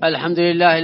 الحمد لله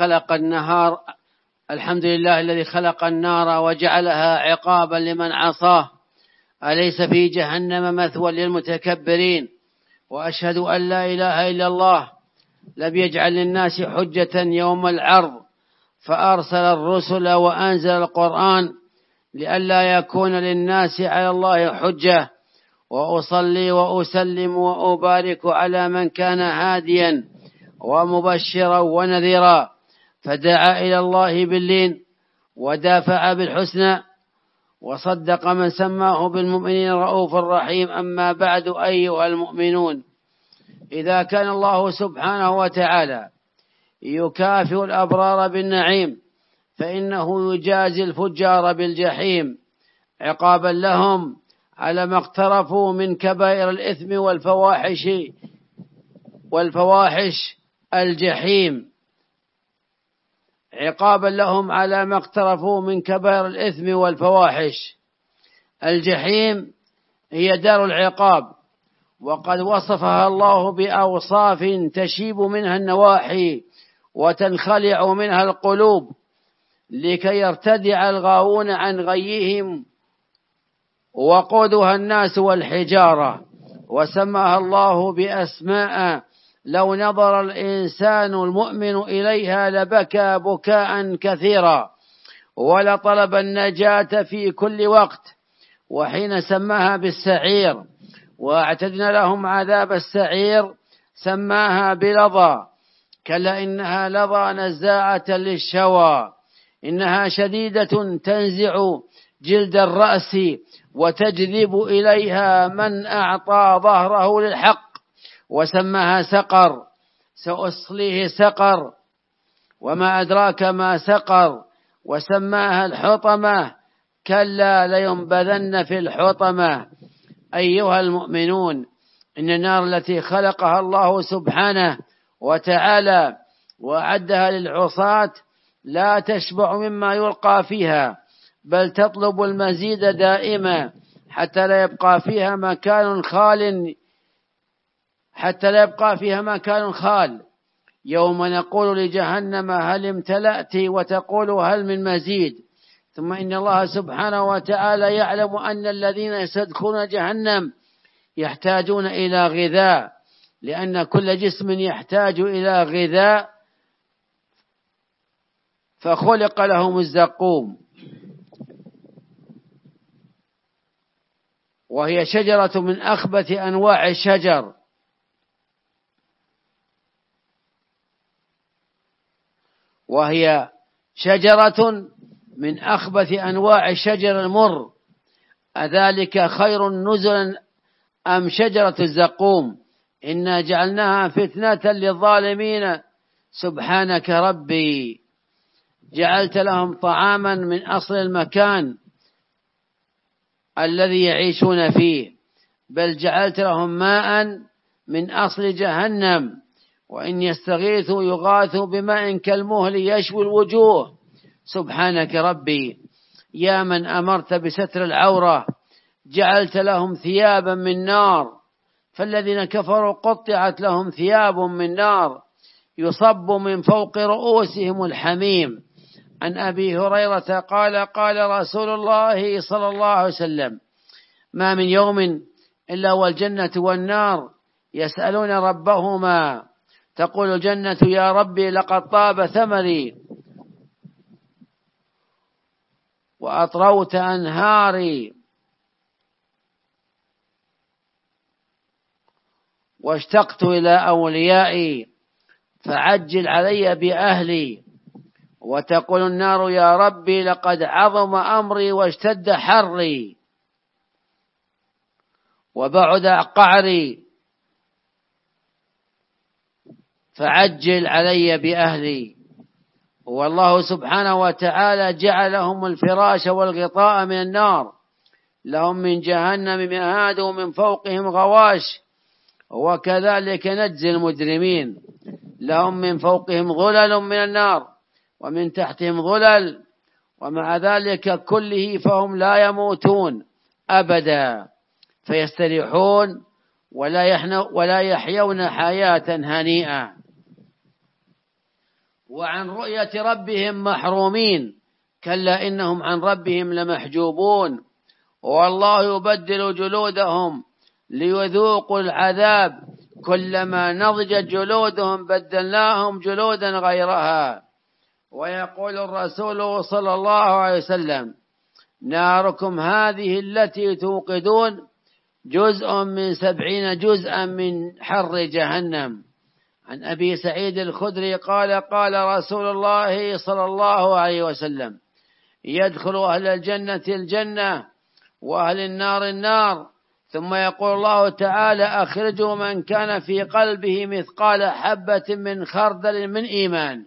الذي خلق النار وجعلها عقابا لمن عصاه، أليس في جهنم مثوى للمتكبرين؟ وأشهد أن لا إله إلا الله لم يجعل للناس حجة يوم العرض، فأرسل الرسل وأنزل القرآن لئلا يكون للناس على الله حجة. وأصلي وأسلم وأبارك على من كان هاديا ومبشرا ونذيرا، فدعا إلى الله باللين ودافع بالحسنى، وصدق من سماه بالمؤمنين رؤوف رحيم. أما بعد، أيها المؤمنون، إذا كان الله سبحانه وتعالى يكافئ الأبرار بالنعيم، فإنه يجازي الفجار بالجحيم عقابا لهم على ما اقترفوا من كبائر الإثم والفواحش الجحيم، عقابا لهم على ما اقترفوا من كبائر الإثم والفواحش. الجحيم هي دار العقاب، وقد وصفها الله بأوصاف تشيب منها النواحي وتنخلع منها القلوب، لكي يرتدع الغاوون عن غيهم، وقودها الناس والحجارة. وسماها الله بأسماء لو نظر الإنسان المؤمن إليها لبكى بكاء كثيرا، ولطلب النجاة في كل وقت. وحين سماها بالسعير واعتدنا لهم عذاب السعير سماها بلظى، كلا إنها لظى نزاعة للشوى، إنها شديدة تنزع جلد الرأس وتجذب إليها من أعطى ظهره للحق. وسماها سقر، سأصليه سقر وما أدراك ما سقر. وسماها الحطمة، كلا لينبذن في الحطمة. أيها المؤمنون، إن النار التي خلقها الله سبحانه وتعالى وأعدها للعصاة لا تشبع مما يلقى فيها، بل تطلب المزيد دائما حتى لا يبقى فيها مكان خال. يوم نقول لجهنم هل امتلأت، وتقول هل من مزيد. ثم إن الله سبحانه وتعالى يعلم أن الذين يستدخلون جهنم يحتاجون إلى غذاء، لأن كل جسم يحتاج إلى غذاء، فخلق لهم الزقوم، وهي شجرة من أخبث أنواع الشجر، الشجر المر. أذلك خير نزلا أم شجرة الزقوم؟ إنا جعلناها فتنة للظالمين. سبحانك ربي، جعلت لهم طعاما من أصل المكان الذي يعيشون فيه، بل جعلت لهم ماء من أصل جهنم، وإن يستغيثوا يغاثوا بماء كالمهل يشوي الوجوه. سبحانك ربي، يا من أمرت بستر العورة جعلت لهم ثيابا من نار، فالذين كفروا قطعت لهم ثياب من نار يصب من فوق رؤوسهم الحميم. عن أبي هريرة قال قال رسول الله صلى الله عليه وسلم: ما من يوم إلا والجنة والنار يسألون ربهما، تقول الجنة: يا ربي لقد طاب ثمري وأطروت أنهاري واشتقت إلى أوليائي فعجل علي بأهلي. وتقول النار: يا ربي لقد عظم أمري واشتد حري وبعد قعري فعجل علي بأهلي. والله سبحانه وتعالى جعلهم الفراش والغطاء من النار، لهم من جهنم مهاد ومن فوقهم غواش، وكذلك نجزي المجرمين. لهم من فوقهم ظلل من النار ومن تحتهم ظلل، ومع ذلك كله فهم لا يموتون أبدا، فيستريحون ولا يحيون حياة هنيئة. وعن رؤية ربهم محرومين، كلا إنهم عن ربهم لمحجوبون. والله يبدل جلودهم ليذوقوا العذاب، كلما نضجت جلودهم بدلناهم جلودا غيرها. ويقول الرسول صلى الله عليه وسلم: ناركم هذه التي توقدون جزء من 70 جزءا من حر جهنم. عن أبي سعيد الخدري قال: قال رسول الله صلى الله عليه وسلم: يدخل أهل الجنة الجنة وأهل النار النار، ثم يقول الله تعالى: أخرجوا من كان في قلبه مثقال حبة من خردل من إيمان،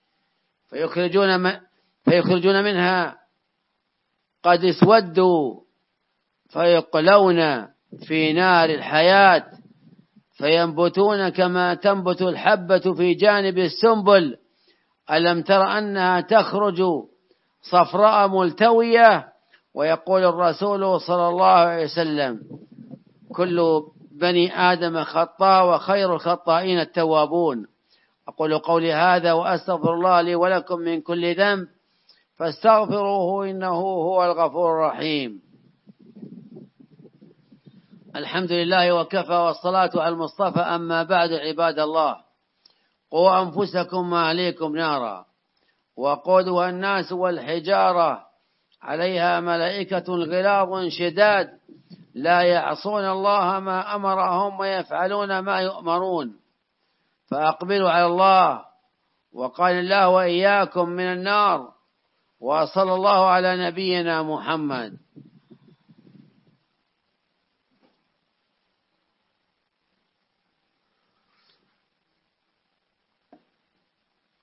فيخرجون منها قد اسودوا فيقلون في نار الحياة، فينبتون كما تنبت الحبة في جانب السنبل. ألم تر أنها تخرج صفراء ملتوية؟ ويقول الرسول صلى الله عليه وسلم: كل بني آدم خطاء وخير الخطائين التوابون. أقول قولي هذا وأستغفر الله لي ولكم من كل ذنب، فاستغفروه إنه هو الغفور الرحيم. الحمد لله وكفى، والصلاة على المصطفى. أما بعد، عباد الله، قوا أنفسكم وأهليكم نارا، وقودها الناس والحجارة، عليها ملائكة غلاظ شداد لا يعصون الله ما أمرهم ويفعلون ما يؤمرون. فأقبلوا على الله، وقال الله وإياكم من النار. وصلى الله على نبينا محمد.